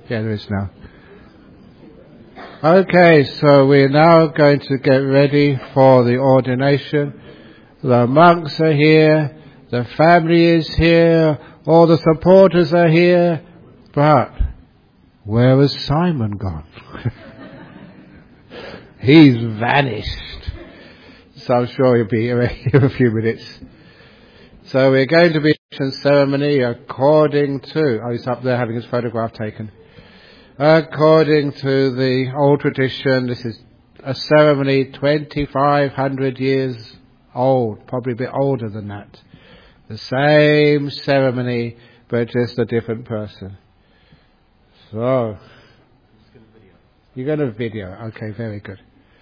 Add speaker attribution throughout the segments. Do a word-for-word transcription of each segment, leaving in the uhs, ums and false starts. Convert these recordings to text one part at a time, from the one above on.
Speaker 1: Yeah, there is now. Okay, so we're now going to get ready for the ordination. The monks are here, the family is here, all the supporters are here, but where has Simon gone? He's vanished. So I'm sure he'll be here in a few minutes. So we're going to be in ceremony according to, oh, he's up there having his photograph taken. According to the old tradition, this is a ceremony twenty-five hundred years old, probably a bit older than that. The same ceremony, but just a different person. So, you're going to video. Okay, very good.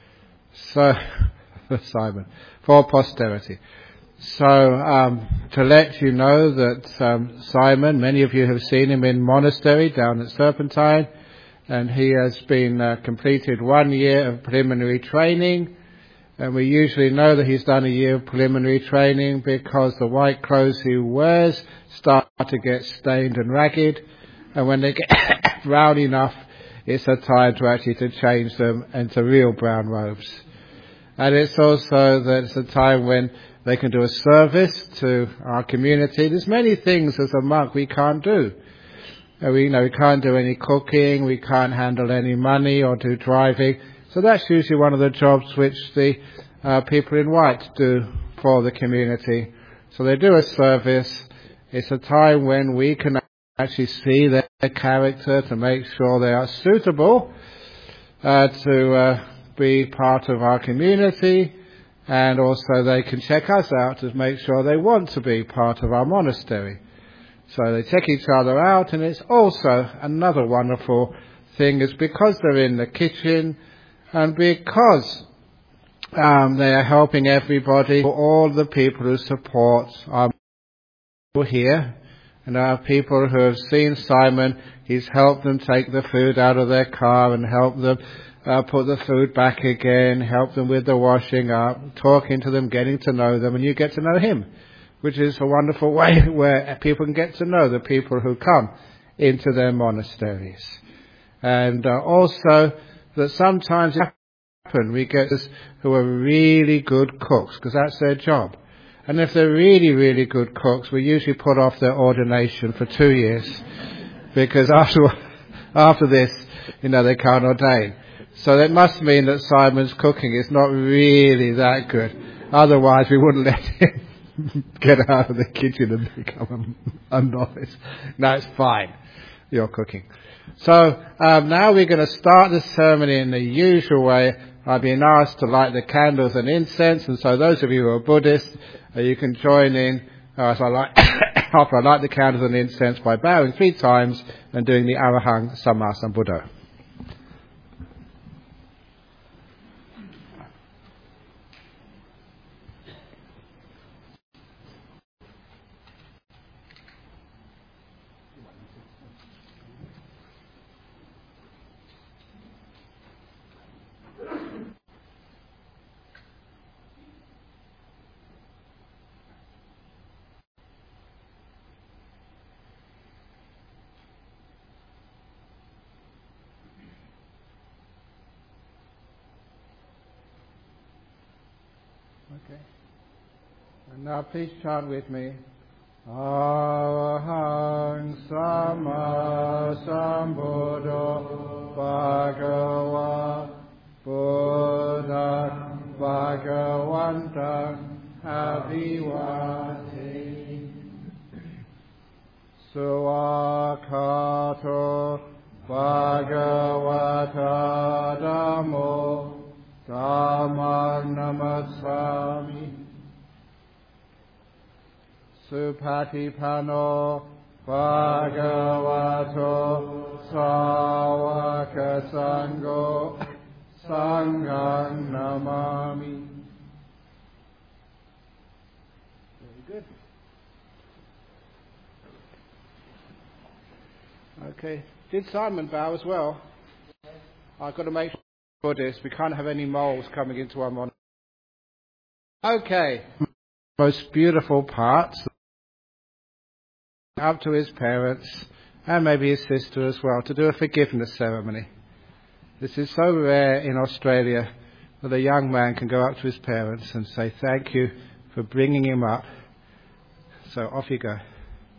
Speaker 1: So, Simon, for posterity. So, um, to let you know that um, Simon, many of you have seen him in monastery down at Serpentine, and he has been uh, completed one year of preliminary training, and we usually know that he's done a year of preliminary training because the white clothes he wears start to get stained and ragged, and when they get brown enough, it's a time to actually to change them into real brown robes. And it's also that it's a time when they can do a service to our community. There's many things as a monk we can't do. We, you know, we can't do any cooking, we can't handle any money or do driving. So that's usually one of the jobs which the uh, people in white do for the community. So they do a service. It's a time when we can actually see their character to make sure they are suitable uh, to uh, be part of our community, and also they can check us out to make sure they want to be part of our monastery. So they check each other out, and it's also another wonderful thing is because they're in the kitchen and because um, they are helping everybody, all the people who support our here, and our people who have seen Simon, he's helped them take the food out of their car and helped them uh, put the food back again, help them with the washing up, talking to them, getting to know them, and you get to know him, which is a wonderful way where people can get to know the people who come into their monasteries. And uh, also that sometimes it happens, we get this who are really good cooks, because that's their job. And if they're really, really good cooks, we usually put off their ordination for two years, because after after this, you know, they can't ordain. So that must mean that Simon's cooking is not really that good. Otherwise, we wouldn't let him get out of the kitchen and become a, a novice. No, it's fine, your cooking. So um, now we're going to start the ceremony in the usual way. I've been asked to light the candles and incense, and so those of you who are Buddhist, uh, you can join in uh, as I light, after I light the candles and incense by bowing three times and doing the Arahang Samma Sambuddha. Okay. And now please chant with me. Arahang Samma Sambuddho Bhagava Buddha Bhagavanta Avivate Suakato Bhagavata Dhammo Dhammang Namassami Supatipano Bhagavato Sāvaka Sangho Sanghang Namami. Very good. Okay. Did Simon bow as well? I've got to make sure this. We can't have any moles coming into our monastery. Okay. Most beautiful parts. Up to his parents and maybe his sister as well, to do a forgiveness ceremony. This is so rare in Australia that a young man can go up to his parents and say thank you for bringing him up. So off you go.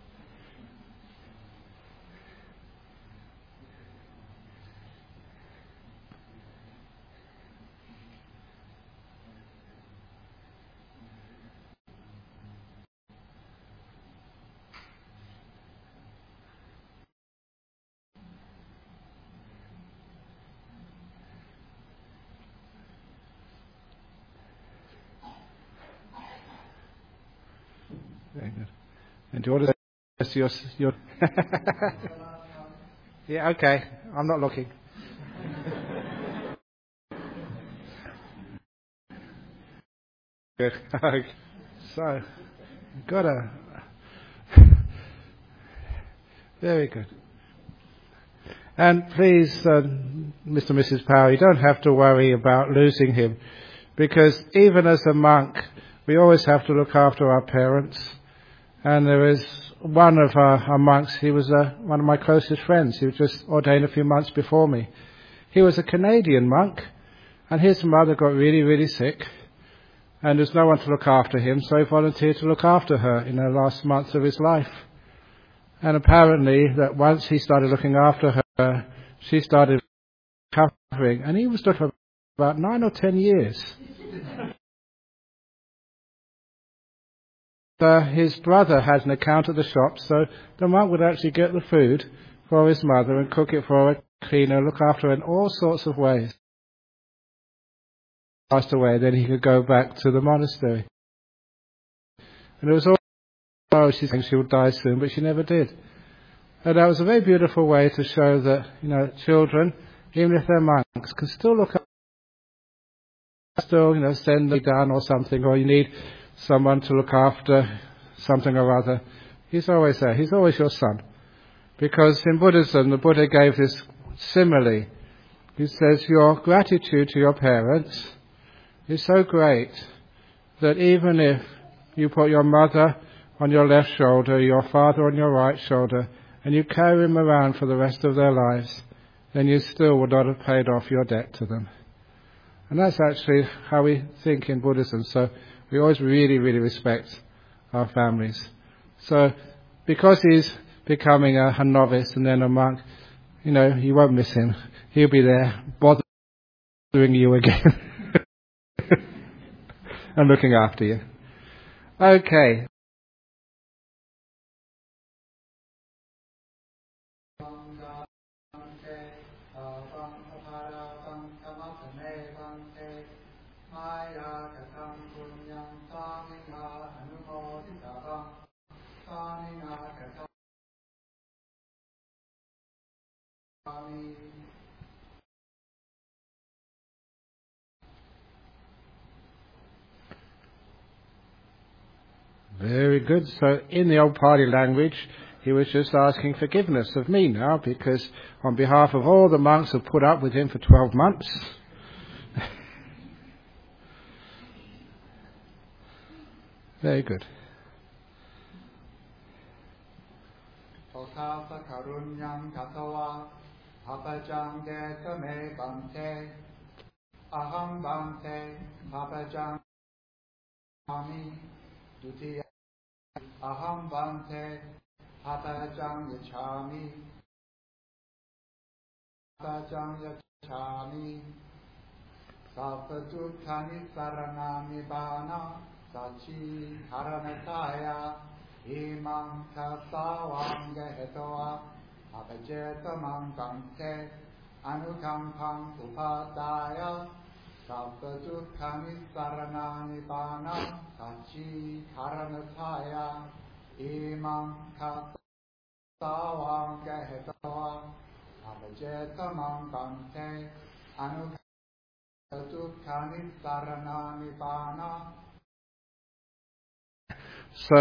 Speaker 1: Very good. And do you want to say your... your yeah, okay. I'm not looking. Good. So, got a... Very good. And please, uh, Mister and Missus Power, you don't have to worry about losing him, because even as a monk, we always have to look after our parents. And there is one of our, our monks, he was uh, one of my closest friends. He was just ordained a few months before me. He was a Canadian monk, and his mother got really, really sick, and there's no one to look after him, so he volunteered to look after her in the last months of his life. And apparently that once he started looking after her, she started recovering, and he was looking for about nine or ten years. Uh, his brother had an account at the shop, so the monk would actually get the food for his mother and cook it for her, clean her, look after her in all sorts of ways. Passed away, then he could go back to the monastery. And it was all, oh, she's saying she would die soon, but she never did. And that was a very beautiful way to show that, you know, children, even if they're monks, can still look up, still, you know, send them down or something, or you need someone to look after something or other. He's always there. He's always your son. Because in Buddhism, the Buddha gave this simile. He says, your gratitude to your parents is so great that even if you put your mother on your left shoulder, your father on your right shoulder, and you carry them around for the rest of their lives, then you still would not have paid off your debt to them. And that's actually how we think in Buddhism. So we always really, really respect our families. So because he's becoming a, a novice and then a monk, you know, you won't miss him. He'll be there bothering you again and looking after you. Okay. Very good. So in the old Pali language, he was just asking forgiveness of me now, because on behalf of all the monks who put up with him for twelve months, very good.
Speaker 2: Aham bhante papajang ami dutiya aham bhante papajang yachami papajang yachami sapatukkani saranami bana sachi haranataya imam kasawanga hetoa apajetamam bhante anukampam upadaya sabbadukkani saranani bana sachi haranataya imam kasawam gahetawa apajetamam bhante anukampam saranani bana.
Speaker 1: So,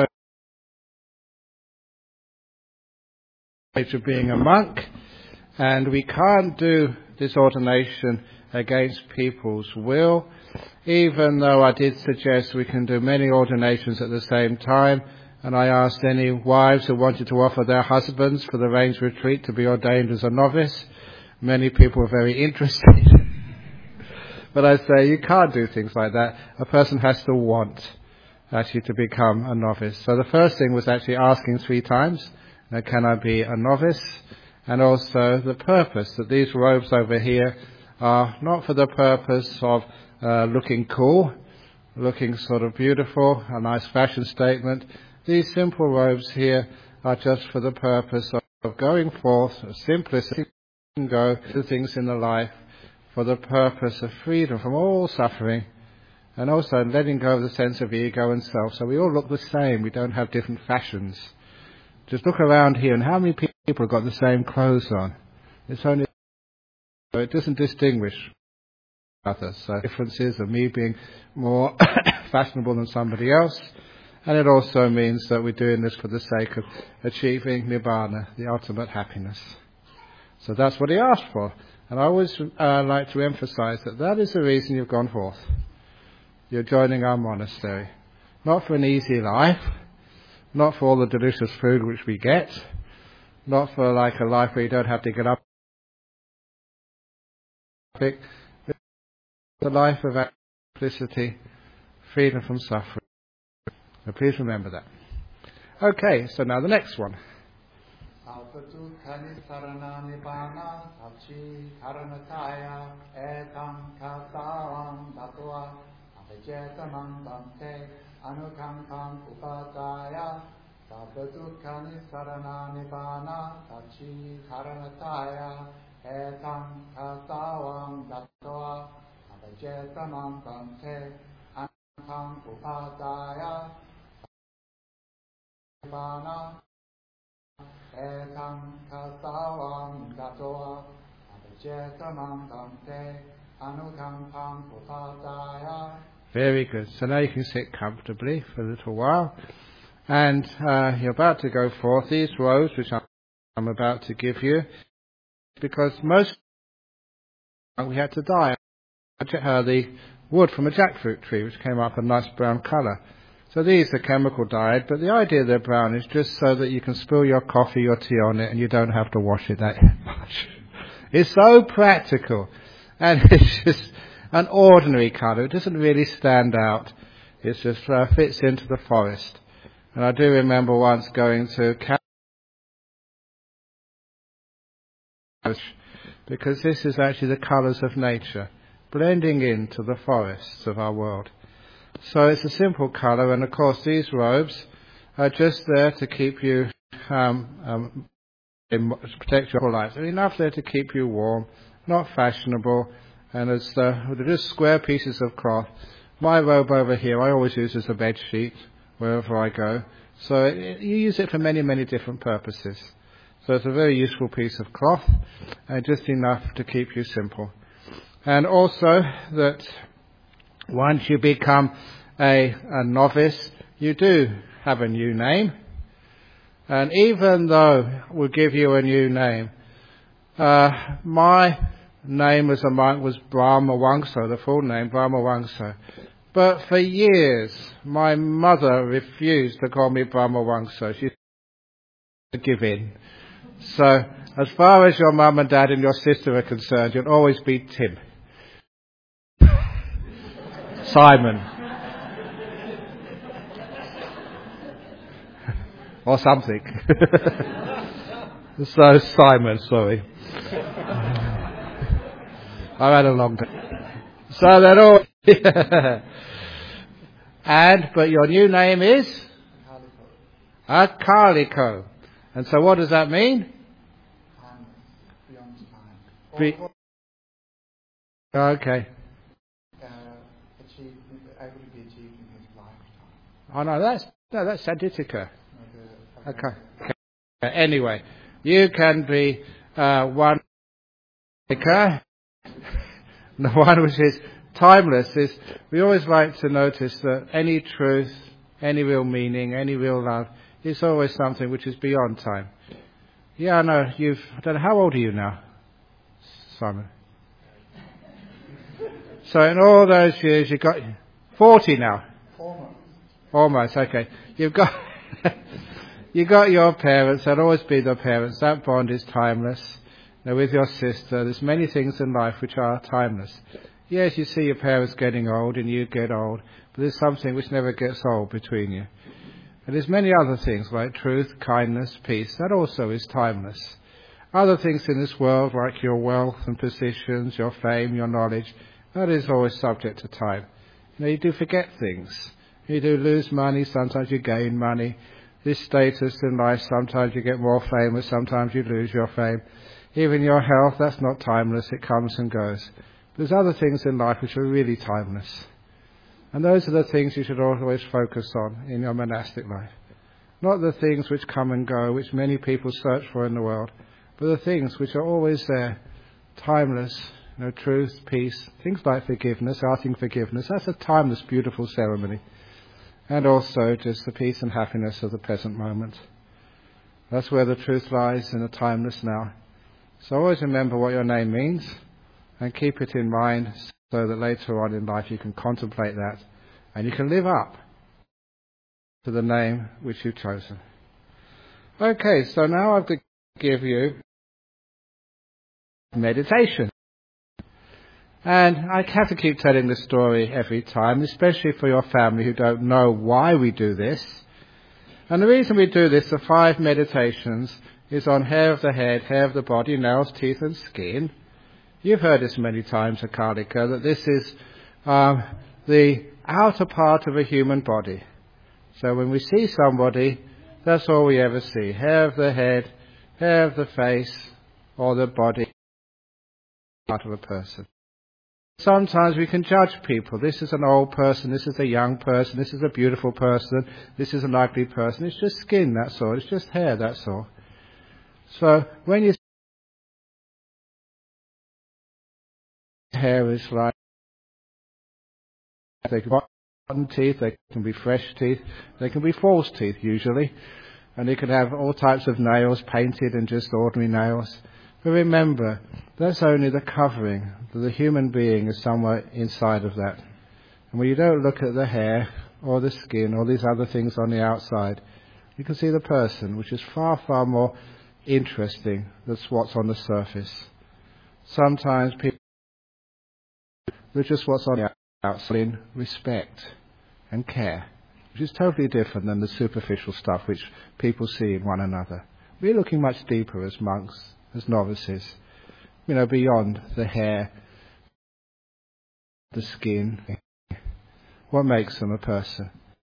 Speaker 1: of being a monk, and we can't do this ordination against people's will, even though I did suggest we can do many ordinations at the same time, and I asked any wives who wanted to offer their husbands for the Rains Retreat to be ordained as a novice. Many people were very interested. But I say you can't do things like that. A person has to want actually to become a novice. So the first thing was actually asking three times, uh, can I be a novice? And also the purpose, that these robes over here are not for the purpose of uh, looking cool, looking sort of beautiful, a nice fashion statement. These simple robes here are just for the purpose of, of going forth, simplicity, and go to things in the life for the purpose of freedom from all suffering, and also letting go of the sense of ego and self. So we all look the same. We don't have different fashions. Just look around here, and how many people have got the same clothes on? It's only, so it doesn't distinguish others. So differences of me being more fashionable than somebody else. And it also means that we're doing this for the sake of achieving Nibbana, the ultimate happiness. So that's what he asked for. And I always uh, like to emphasize that that is the reason you've gone forth. You're joining our monastery. Not for an easy life, not for all the delicious food which we get, not for like a life where you don't have to get up. The life of simplicity, freedom from suffering. So please remember that. Okay, so now the next one. Very good. So now you can sit comfortably for a little while. And uh, you're about to go forth. These robes, which I'm about to give you, because most we had to dye uh, the wood from a jackfruit tree, which came up a nice brown colour. So these are chemical dyed, but the idea they're brown is just so that you can spill your coffee or tea on it and you don't have to wash it that much. It's so practical, and it's just an ordinary colour. It doesn't really stand out. It just uh, fits into the forest. And I do remember once going to Cambridge, because this is actually the colours of nature, blending into the forests of our world. So it's a simple colour, and of course these robes are just there to keep you, um, um, in, to protect your life. They're enough there to keep you warm, not fashionable, and it's uh, they're just square pieces of cloth. My robe over here I always use as a bed sheet wherever I go. So it, you use it for many, many different purposes. So it's a very useful piece of cloth, and just enough to keep you simple. And also that once you become a, a novice, you do have a new name. And even though we'll give you a new name, uh, my name as a monk was Brahma Wangso, the full name, Brahma Wangso. But for years, my mother refused to call me Brahma Wangso. She said to give in. So, as far as your mum and dad and your sister are concerned, you'll always be Tim. Simon. Or something. So, Simon, sorry. I've had a long day. So that all... And, but your new name is? Akaliko. And so what does that mean? Be- okay. Oh no, that's no, that's Sadhitika. Okay. okay. Anyway, you can be uh, one. The one which is timeless is. We always like to notice that any truth, any real meaning, any real love is always something which is beyond time. Yeah, I know. You've. I don't know. How old are you now, Simon? So in all those years, you got forty now.
Speaker 2: Almost.
Speaker 1: Almost, okay. You've got You got your parents, they'll always be their parents. That bond is timeless. Now with your sister, there's many things in life which are timeless. Yes, you see your parents getting old and you get old, but there's something which never gets old between you. And there's many other things like truth, kindness, peace. That also is timeless. Other things in this world like your wealth and positions, your fame, your knowledge, that is always subject to time. You know, you do forget things. You do lose money, sometimes you gain money. This status in life, sometimes you get more famous, sometimes you lose your fame. Even your health, that's not timeless, it comes and goes. There's other things in life which are really timeless. And those are the things you should always focus on in your monastic life. Not the things which come and go, which many people search for in the world, but the things which are always there, timeless, you know, truth, peace, things like forgiveness, asking forgiveness. That's a timeless, beautiful ceremony. And also just the peace and happiness of the present moment. That's where the truth lies, in the timeless now. So always remember what your name means and keep it in mind so that later on in life you can contemplate that and you can live up to the name which you've chosen. Okay, so now I've got to give you meditation. And I have to keep telling this story every time, especially for your family who don't know why we do this. And the reason we do this, the five meditations, is on hair of the head, hair of the body, nails, teeth and skin. You've heard this many times, Akalika, that this is um, the outer part of a human body. So when we see somebody, that's all we ever see. Hair of the head, hair of the face, or the body part of a person. Sometimes we can judge people. This is an old person, this is a young person, this is a beautiful person, this is an ugly person. It's just skin, that's all. It's just hair, that's all. So when you hair is like, they can be rotten teeth, they can be fresh teeth, they can be false teeth usually, and you can have all types of nails, painted and just ordinary nails. But remember, that's only the covering. The human being is somewhere inside of that. And when you don't look at the hair or the skin or these other things on the outside, you can see the person, which is far, far more interesting than what's on the surface. Sometimes people look just what's on the outside in respect and care, which is totally different than the superficial stuff which people see in one another. We're looking much deeper as monks, as novices, you know, beyond the hair, the skin. What makes them a person?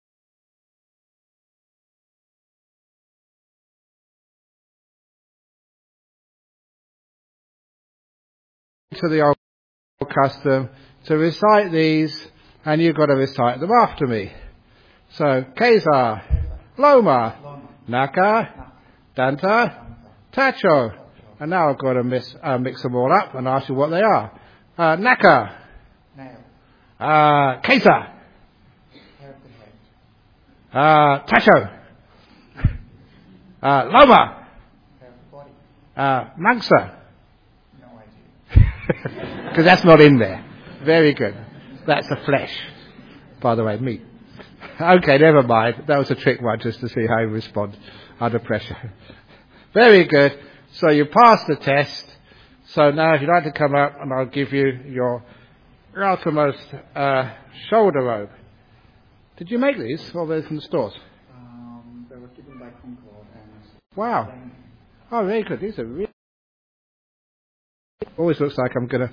Speaker 1: To the old custom to recite these, and you've got to recite them after me. So, Kesa, Loma, Naka, Danta, Tacho. And now I've got to miss, uh, mix them all up and ask you what they are. Uh, Naka.
Speaker 2: Nail.
Speaker 1: Uh, Kesa.
Speaker 2: Hair of the head.
Speaker 1: Uh, Tacho. Uh, Loma.
Speaker 2: Hair of the body.
Speaker 1: Uh, Mangsa.
Speaker 2: No idea.
Speaker 1: Because that's not in there. Very good. That's the flesh. By the way, meat. Okay, never mind. That was a trick one just to see how you respond under pressure. Very good. So you passed the test. So now if you'd like to come up and I'll give you your outermost uh, shoulder robe. Did you make these or were they from the stores?
Speaker 2: Um, they were given by Concord and...
Speaker 1: Wow. Oh, very good. These are really... Always looks like I'm going to...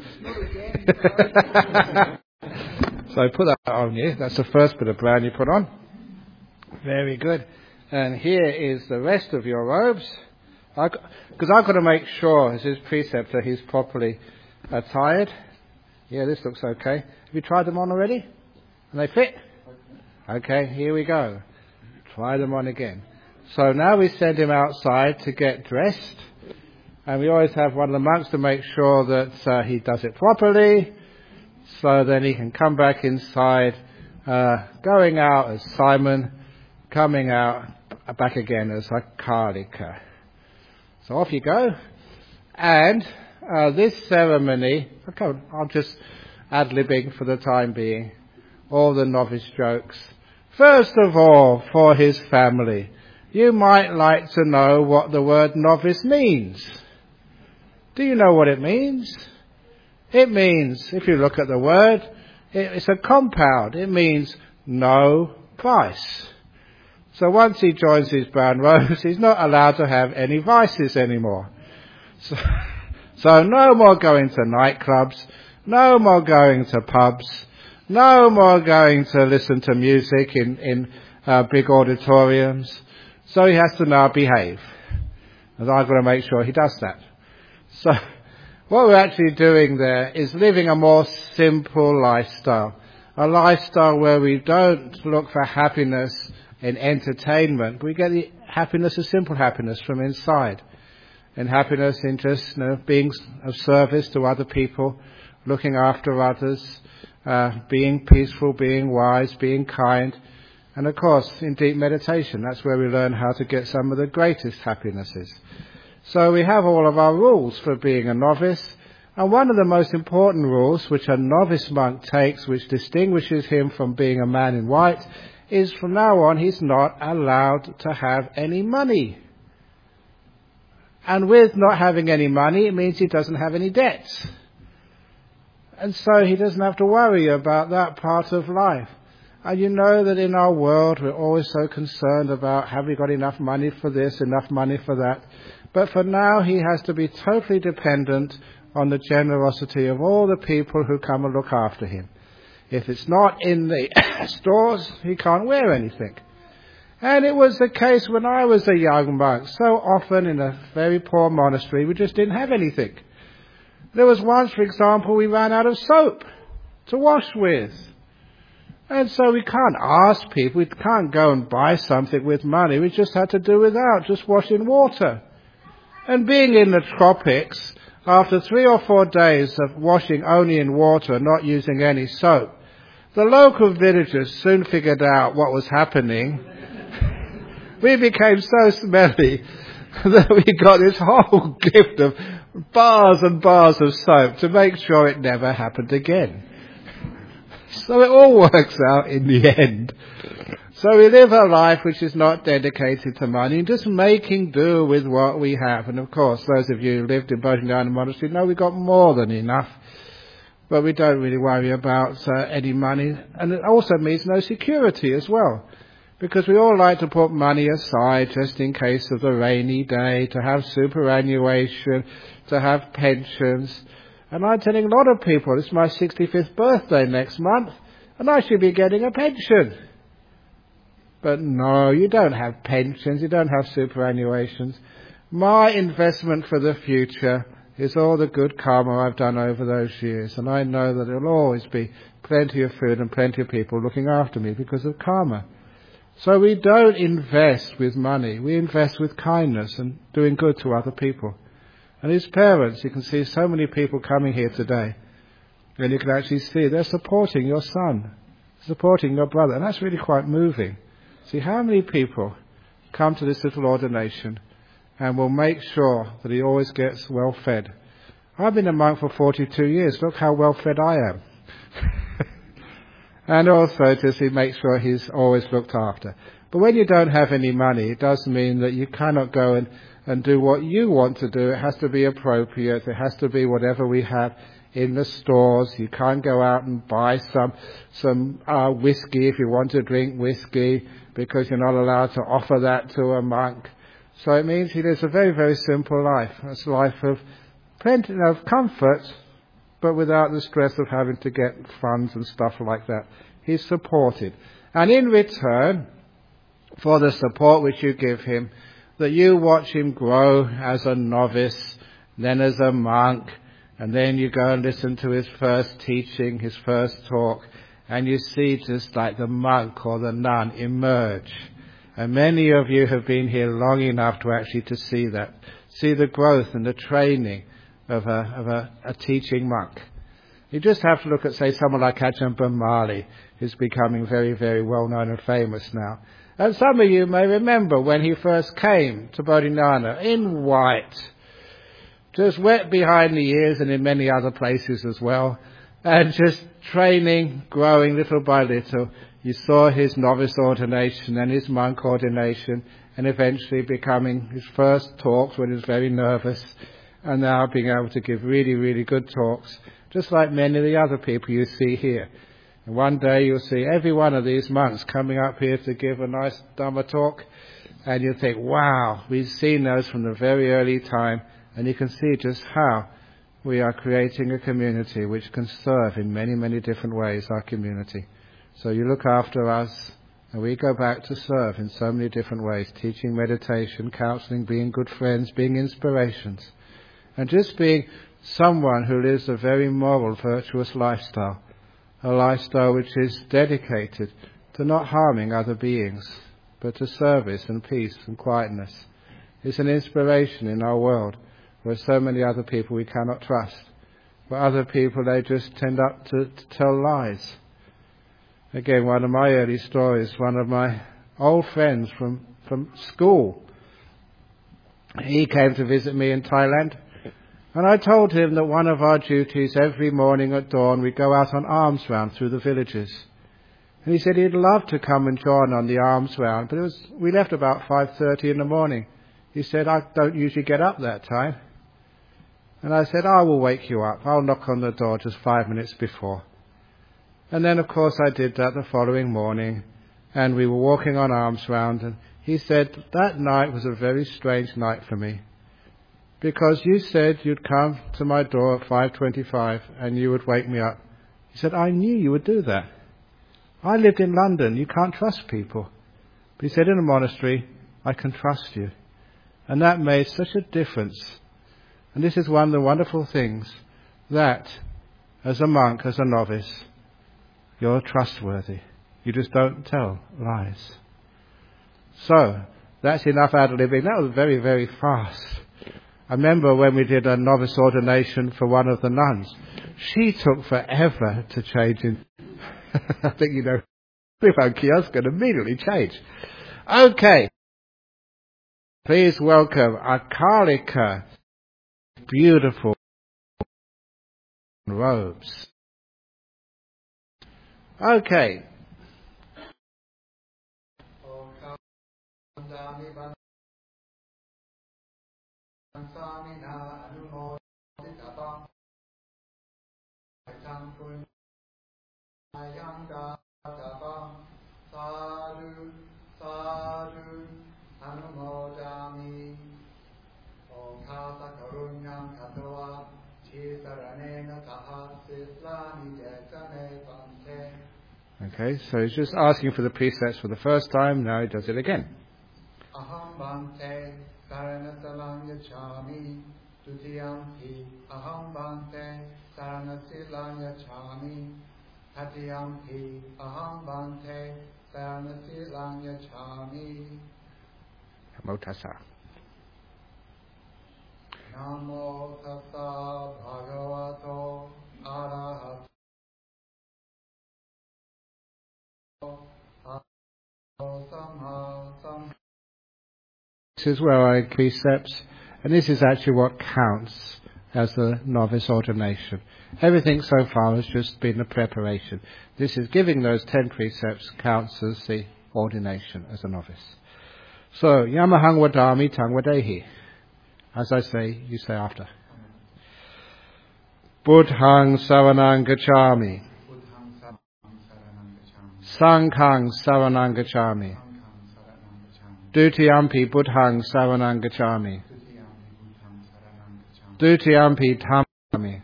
Speaker 1: So put that on you. That's the first bit of brown you put on. Very good. And here is the rest of your robes. Because I've got to make sure, as his preceptor, he's properly attired. Yeah, this looks okay. Have you tried them on already? And they fit? Okay, here we go. Try them on again. So now we send him outside to get dressed. And we always have one of the monks to make sure that uh, he does it properly. So then he can come back inside, uh, going out as Simon, coming out back again as Akalika. So off you go. And uh, this ceremony, okay, I'm just ad-libbing for the time being, all the novice jokes First of all, for his family, you might like to know what the word novice means. Do you know what it means? It means, if you look at the word, it's a compound. It means no vice. So once he joins his brown robes, he's not allowed to have any vices anymore. So, so no more going to nightclubs, no more going to pubs, no more going to listen to music in, in uh, big auditoriums. So he has to now behave. And I've got to make sure he does that. So what we're actually doing there is living a more simple lifestyle. A lifestyle where we don't look for happiness in entertainment. We get the happiness of simple happiness from inside. And happiness in just, you know, being of service to other people, looking after others, uh, being peaceful, being wise, being kind. And of course, in deep meditation, that's where we learn how to get some of the greatest happinesses. So we have all of our rules for being a novice. And one of the most important rules, which a novice monk takes, which distinguishes him from being a man in white, is from now on he's not allowed to have any money. And with not having any money, it means he doesn't have any debts. And so he doesn't have to worry about that part of life. And you know that in our world we're always so concerned about, have we got enough money for this, enough money for that? But for now he has to be totally dependent on the generosity of all the people who come and look after him. If it's not in the stores, he can't wear anything. And it was the case when I was a young monk. So often in a very poor monastery, we just didn't have anything. There was once, for example, we ran out of soap to wash with. And so we can't ask people, we can't go and buy something with money. We just had to do without, just wash in water. And being in the tropics, after three or four days of washing only in water, not using any soap, the local villagers soon figured out what was happening. We became so smelly that we got this whole gift of bars and bars of soap to make sure it never happened again. So it all works out in the end. So we live a life which is not dedicated to money, just making do with what we have. And of course, those of you who lived in Bodhinyana Monastery know we got more than enough. But we don't really worry about uh, any money. And it also means no security as well. Because we all like to put money aside just in case of the rainy day, to have superannuation, to have pensions. And I'm telling a lot of people, it's my sixty-fifth birthday next month, and I should be getting a pension. But no, you don't have pensions, you don't have superannuations. My investment for the future is all the good karma I've done over those years. And I know that there'll always be plenty of food and plenty of people looking after me because of karma. So we don't invest with money, we invest with kindness and doing good to other people. And as parents, you can see so many people coming here today, and you can actually see they're supporting your son, supporting your brother, and that's really quite moving. See how many people come to this little ordination and will make sure that he always gets well fed. I've been a monk for forty-two years, look how well fed I am. And also to see, make sure he's always looked after. But when you don't have any money, it does mean that you cannot go and, and do what you want to do. It has to be appropriate. It has to be whatever we have in the stores. You can't go out and buy some some uh, whiskey if you want to drink whiskey, because you're not allowed to offer that to a monk. So it means he lives a very, very simple life. It's a life of plenty of comfort, but without the stress of having to get funds and stuff like that. He's supported. And in return for the support which you give him, that you watch him grow as a novice, then as a monk, and then you go and listen to his first teaching, his first talk, and you see just like the monk or the nun emerge. And many of you have been here long enough to actually to see that, see the growth and the training of a of a, a teaching monk. You just have to look at, say, someone like Ajahn Brahmali, who's becoming very, very well known and famous now. And some of you may remember when he first came to Bodhinyana in white, just wet behind the ears and in many other places as well, and just training, growing little by little. You saw his novice ordination and his monk ordination, and eventually becoming his first talks when he was very nervous, and now being able to give really, really good talks, just like many of the other people you see here. And one day you'll see every one of these monks coming up here to give a nice Dhamma talk, and you'll think, wow, we've seen those from the very early time, and you can see just how we are creating a community which can serve in many, many different ways, our community. So you look after us, and we go back to serve in so many different ways, teaching meditation, counseling, being good friends, being inspirations, and just being someone who lives a very moral, virtuous lifestyle, a lifestyle which is dedicated to not harming other beings, but to service and peace and quietness. It's an inspiration in our world, where so many other people we cannot trust. Where other people, they just tend up to, to tell lies. Again, one of my early stories, one of my old friends from, from school, he came to visit me in Thailand, and I told him that one of our duties every morning at dawn, we go out on alms round through the villages. And he said he'd love to come and join on the alms round, but it was, we left about five thirty in the morning. He said, I don't usually get up that time. And I said, I will wake you up. I'll knock on the door just five minutes before. And then, of course, I did that the following morning, and we were walking on alms round, and he said, that night was a very strange night for me, because you said you'd come to my door at five twenty-five and you would wake me up. He said, I knew you would do that. I lived in London. You can't trust people. But he said, in a monastery, I can trust you. And that made such a difference. And this is one of the wonderful things, that as a monk, as a novice, you're trustworthy. You just don't tell lies. So, that's enough ad-libbing. That was very, very fast. I remember when we did a novice ordination for one of the nuns. She took forever to change in. I think, you know, if kiosk can immediately change. Okay. Please welcome Akalika. Beautiful robes. Okay. Okay, so he's just asking for the precepts for the first time, now he does it again.
Speaker 2: Aham bhante saranasalam yachami tutiyampi aham bhante saranasilam yachami tatiyampi aham bhante saranasilam yachami.
Speaker 1: Namo tassa.
Speaker 2: Namo tassa bhagavato arahato
Speaker 1: This is where I precepts, and this is actually what counts as the novice ordination. Everything so far has just been the preparation. This is giving those ten precepts counts as the ordination as a novice. So, Yamahang Wadami Tang Wadehi. As I say, you say after. Buddhang Saranang Gacchami. Sanghang Saranang Gacchami. Dutiyampi Buddhang Saranang Gacchami. Dutiyampi Dhammami.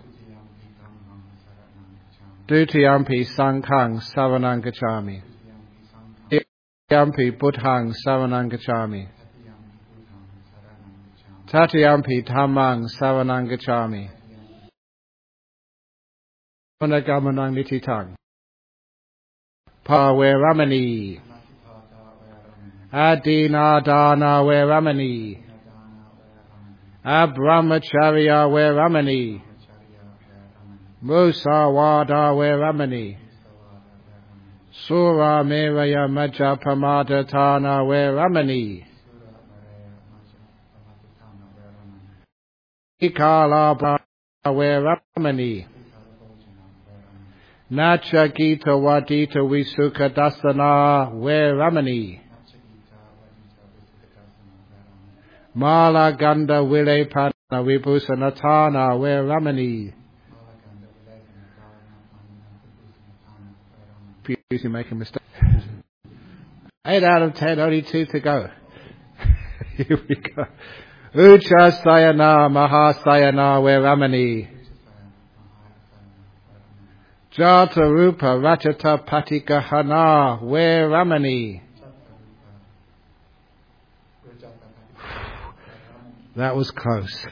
Speaker 1: Dutiyampi Sanghang Saranang Gacchami. Dutiyampi Buddhang Saranang Gacchami. Tatiyampi Dhammang Saranang Gacchami. Managamanang Nititang. Paveramani. Adinadana Veramani. Abrahmacharya Veramani. Musawada Veramani. Sura Meraya Majapamadatana Veramani. Ikala Veramani. Nacha Gita Wadita Visuka Dasana Veramani. Mala Ganda Vile Pana Vibhusanatana Veramani. Usually make a mistake. Eight out of ten, only two to go. Here we go. Ucha Sayana Mahasayana Veramani. Jata Rupa Rachata Patika Hana Veramani. That was close.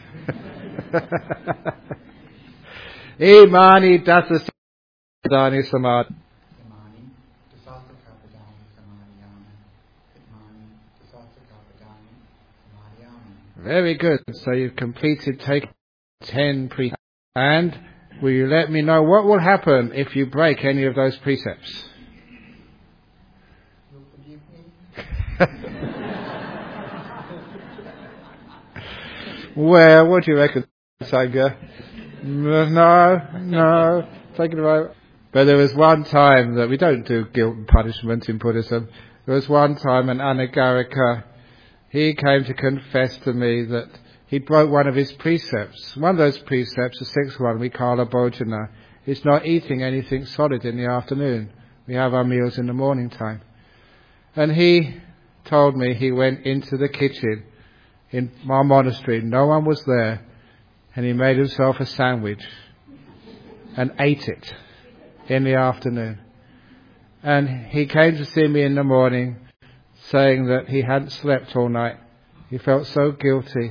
Speaker 1: Imani Dasa Dani Samad. Very good. So you've completed take ten precepts. And will you let me know what will happen if you break any of those precepts?
Speaker 2: You'll forgive me?
Speaker 1: Well, what do you reckon, Sangha? No, no. Take it away. But there was one time that we don't do guilt and punishment in Buddhism. There was one time an Anagarika, he came to confess to me that he broke one of his precepts. One of those precepts, the sixth one, we call a bhojana, is not eating anything solid in the afternoon. We have our meals in the morning time. And he told me he went into the kitchen in my monastery, no one was there, and he made himself a sandwich and ate it in the afternoon. And he came to see me in the morning saying that he hadn't slept all night. He felt so guilty.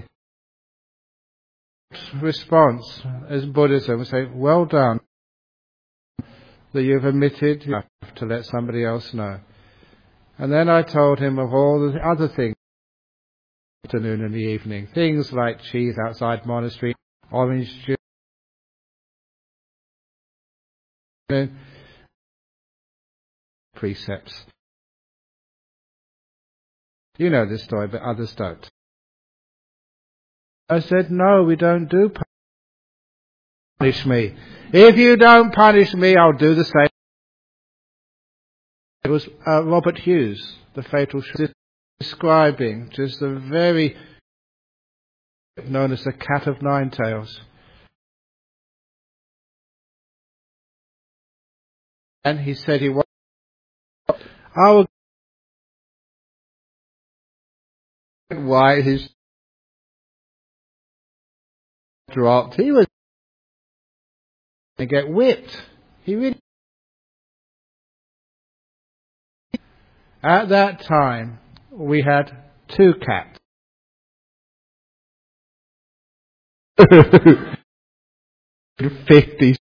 Speaker 1: Response as Buddhism would say, well done that you've admitted you have to let somebody else know. And then I told him of all the other things, afternoon and the evening, things like cheese outside monastery, orange juice, precepts. You know this story, but others don't. I said, no, we don't do punish me. If you don't punish me, I'll do the same. It was uh, Robert Hughes, the fatal shot, describing just a very, known as the cat of nine tails. And he said he was, I will why his dropped. He was going to get whipped. He really. At that time, we had two cats. Fifty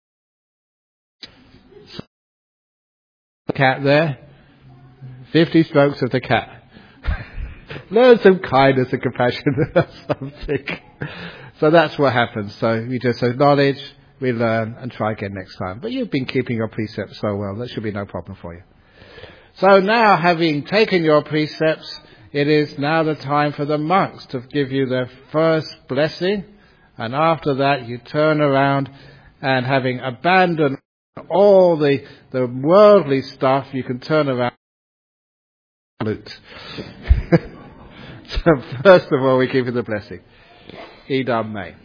Speaker 1: cat there. Fifty strokes of the cat. Learn some kindness and compassion or something. So that's what happens. So we just acknowledge, we learn, and try again next time. But you've been keeping your precepts so well, that should be no problem for you. So now, having taken your precepts, it is now the time for the monks to give you their first blessing. And after that, you turn around and, having abandoned all the, the worldly stuff, you can turn around and salute. So first of all, we give you the blessing. Idam me.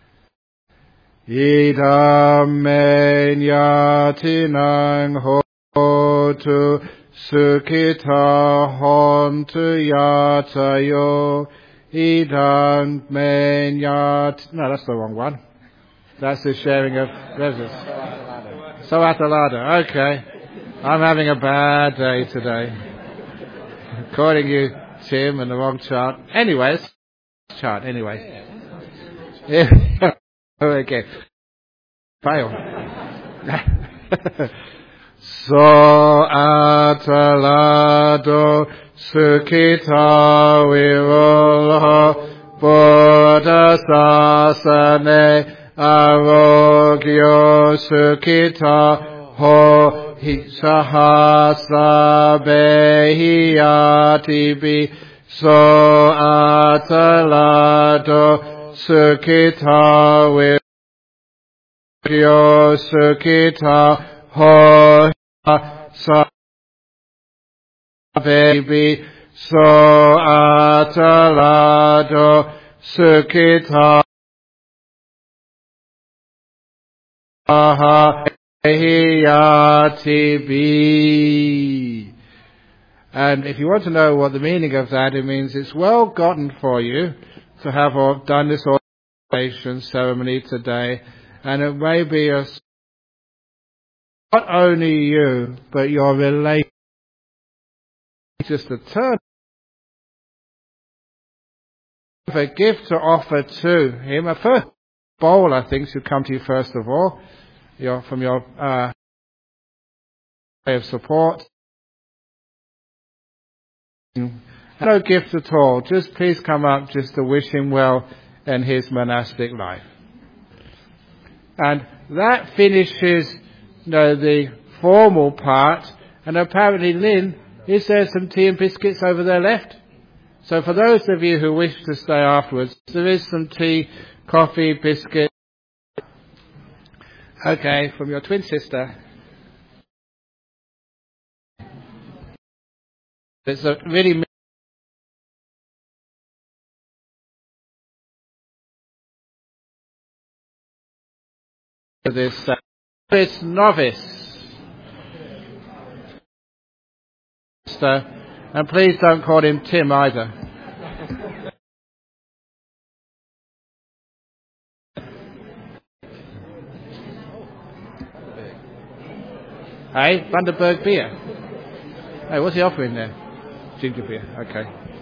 Speaker 1: Idam me nyatinang hotu sukita hontu yatayo. Idam me nyat... No, that's the wrong one. That's the sharing of reses. Sawatalada. Okay. I'm having a bad day today. According to you, Tim, and the wrong chart. Anyways, chart anyway. Yeah. Okay. Fail. So atalado sukita virola Buddha sasane arogyo sukita ho sahasa behiyati so atalado sukita viryo sukita ho sa baby so atalado sukita aha hiyati bi. And if you want to know what the meaning of that, it means it's well gotten for you to have done this ordination ceremony today, and it may be a, not only you, but your relation, just a turn of a gift to offer to him. A first bowl, I think, should come to you first of all, your, from your uh, way of support. No gift at all. Just please come up just to wish him well in his monastic life. And that finishes, you know, the formal part. And apparently, Lynn, is there some tea and biscuits over there left? So for those of you who wish to stay afterwards, there is some tea, coffee, biscuit. Okay, from your twin sister. It's a really this uh, this novice, and please don't call him Tim either. Hey, Vandenberg beer. Hey, what's he offering there? Ginger beer. Okay.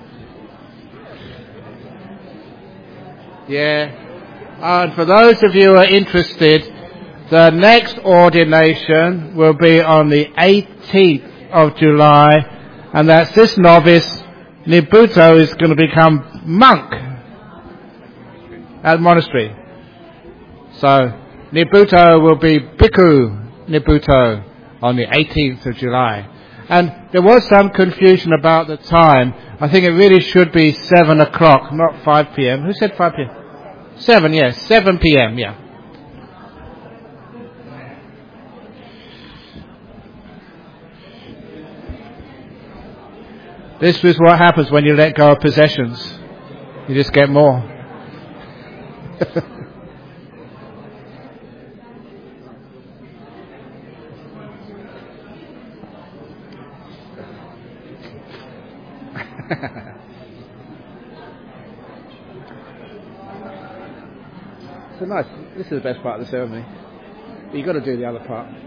Speaker 1: Yeah. And for those of you who are interested, the next ordination will be on the eighteenth of July, and that's this novice, Nibuto, is going to become monk at the monastery. So, Nibuto will be Bhikkhu Nibuto on the eighteenth of July. And there was some confusion about the time. I think it really should be seven o'clock, not five p.m. Who said five p.m.? seven, yes, seven p.m., yeah. This is what happens when you let go of possessions. You just get more. So nice. This is the best part of the ceremony. But you've got to do the other part.